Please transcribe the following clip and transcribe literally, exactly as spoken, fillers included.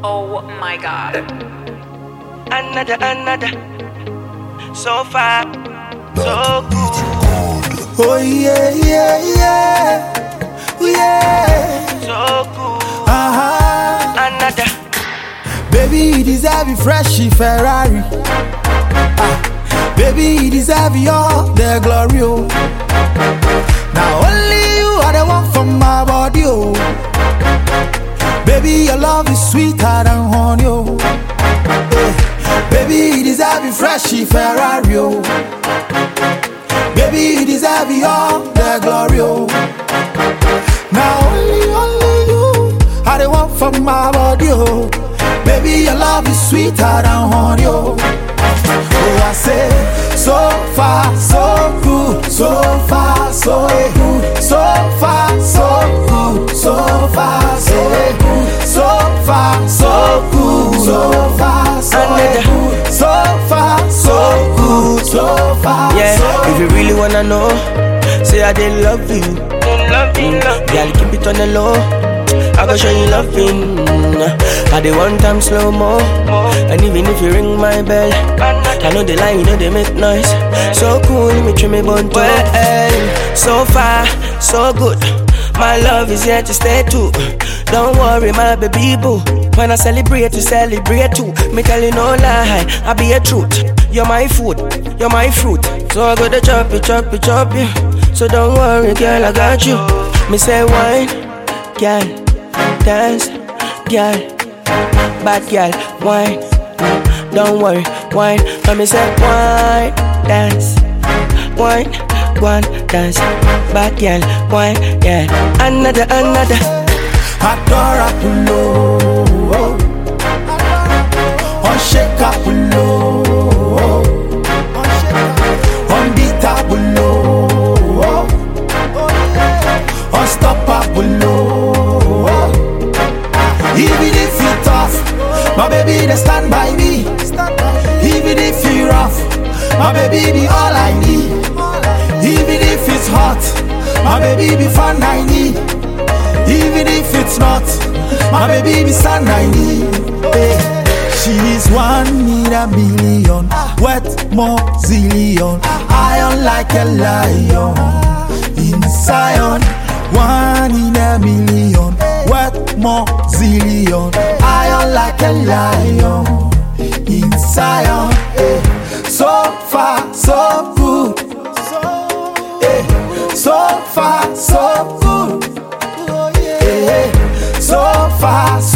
Oh my god. Another, another. So far, so good. Oh yeah, yeah, yeah, yeah. So good. Uh-huh. Another. Baby, you deserve a freshy Ferrari. Ah. Baby, you deserve all the glory. Oh. Now only you are the one from my body. Oh. Baby, your love is sweeter than honey. Oh. Yeah. Baby, you deserve a freshy Ferrari. Oh. Baby, you deserve all the glory. Oh. Now only, only you are the one from my body. Oh. Baby, your love is sweeter than honey. Oh, oh I say, so far, so good, so far, so good, so far, so good, so far, so good, so far, so good, so far, so good, so far, so good, so far. Yeah, so if you really wanna know, say I did love you. Love you, love you. Girl, keep it on the low. I go show you loving. I the one time slow mo. And even if you ring my bell, I know they lie, you know they make noise. So cool, let me trim me bun to well, so far, so good. My love is here to stay too. Don't worry, my baby boo. When I celebrate, you celebrate too. Me tell you no lie, I be a truth. You're my food, you're my fruit. So I go to chop you, chop you, chop you. So don't worry, girl, I got you. Me say wine, girl, dance, girl, bad girl, wine. Don't worry, wine. Let me say wine, dance, wine, one dance, bad girl, wine, yeah. Another, another. Adorable, unshakable, unbeatable, unstoppable. Even if you tough, my baby they stand by me. Even if you rough, my baby be all I need. Even if it's hot, my baby be fun I need. Even if it's not, my baby be sun I need. Hey. She's one in a million, wet more zillion, iron like a lion in Zion. One in a million, wet more zillion, iron like a lion in Zion. Hey. So far, so good. Hey. So far, so good. Hey. So far, so